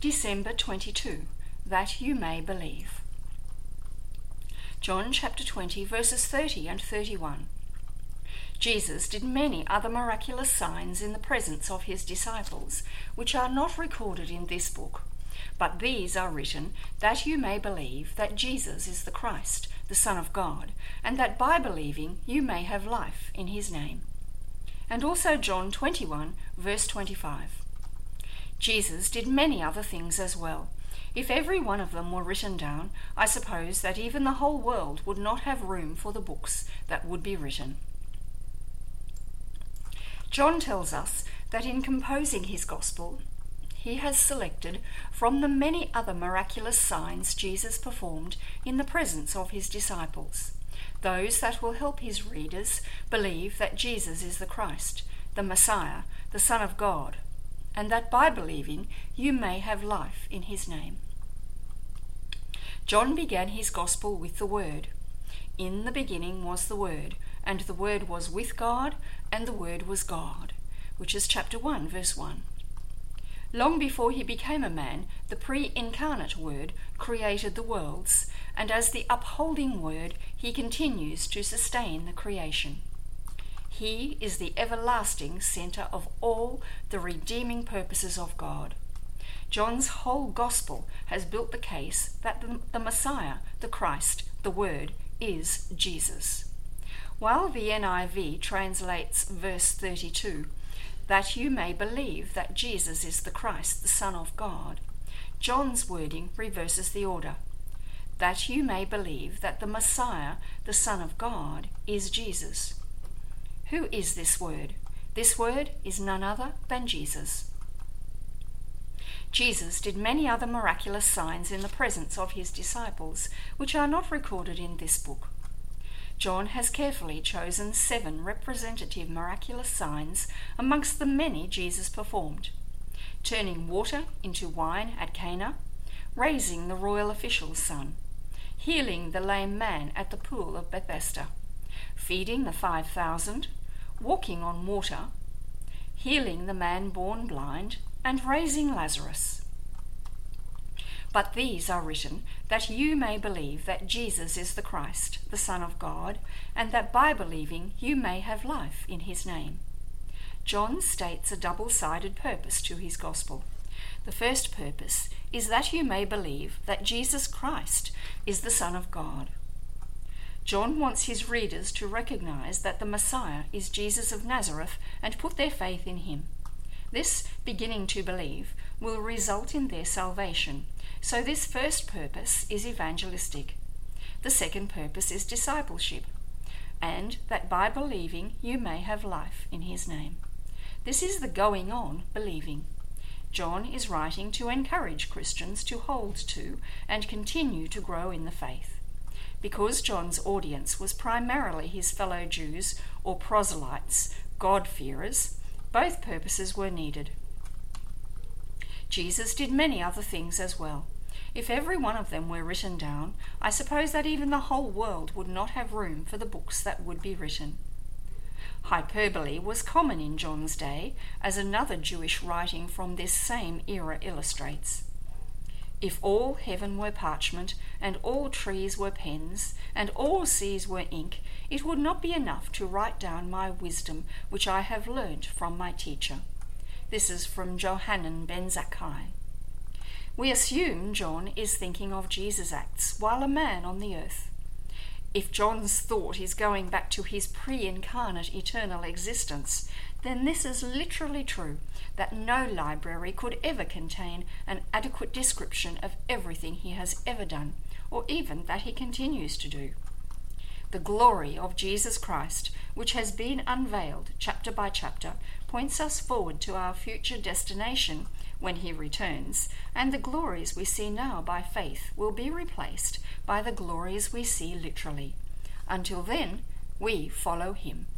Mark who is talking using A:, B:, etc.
A: December 22, that you may believe. John chapter 20, verses 30 and 31. Jesus did many other miraculous signs in the presence of his disciples, which are not recorded in this book. But these are written that you may believe that Jesus is the Christ, the Son of God, and that by believing you may have life in his name. And also John 21, verse 25. Jesus did many other things as well. If every one of them were written down, I suppose that even the whole world would not have room for the books that would be written. John tells us that in composing his gospel, he has selected from the many other miraculous signs Jesus performed in the presence of his disciples, those that will help his readers believe that Jesus is the Christ, the Messiah, the Son of God, and that by believing you may have life in his name. John began his gospel with the Word. In the beginning was the Word, and the Word was with God, and the Word was God, which is chapter 1, verse 1. Long before he became a man, the pre-incarnate Word created the worlds, and as the upholding Word, he continues to sustain the creation. He is the everlasting centre of all the redeeming purposes of God. John's whole gospel has built the case that the Messiah, the Christ, the Word, is Jesus. While the NIV translates verse 32, that you may believe that Jesus is the Christ, the Son of God, John's wording reverses the order. That you may believe that the Messiah, the Son of God, is Jesus. Who is this Word? This Word is none other than Jesus. Jesus did many other miraculous signs in the presence of his disciples, which are not recorded in this book. John has carefully chosen 7 representative miraculous signs amongst the many Jesus performed: turning water into wine at Cana, raising the royal official's son, healing the lame man at the pool of Bethesda, feeding the 5,000, walking on water, healing the man born blind, and raising Lazarus. But these are written that you may believe that Jesus is the Christ, the Son of God, and that by believing you may have life in his name. John states a double-sided purpose to his gospel. The first purpose is that you may believe that Jesus Christ is the Son of God. John wants his readers to recognize that the Messiah is Jesus of Nazareth and put their faith in him. This beginning to believe will result in their salvation. So this first purpose is evangelistic. The second purpose is discipleship, and that by believing you may have life in his name. This is the going on believing. John is writing to encourage Christians to hold to and continue to grow in the faith. Because John's audience was primarily his fellow Jews or proselytes, God-fearers, both purposes were needed. Jesus did many other things as well. If every one of them were written down, I suppose that even the whole world would not have room for the books that would be written. Hyperbole was common in John's day, as another Jewish writing from this same era illustrates. If all heaven were parchment, and all trees were pens, and all seas were ink, it would not be enough to write down my wisdom which I have learnt from my teacher. This is from Johanan ben Zakkai. We assume John is thinking of Jesus' acts while a man on the earth. If John's thought is going back to his pre-incarnate eternal existence, then this is literally true, that no library could ever contain an adequate description of everything he has ever done, or even that he continues to do. The glory of Jesus Christ, which has been unveiled chapter by chapter, points us forward to our future destination when he returns, and the glories we see now by faith will be replaced by the glories we see literally. Until then, we follow him.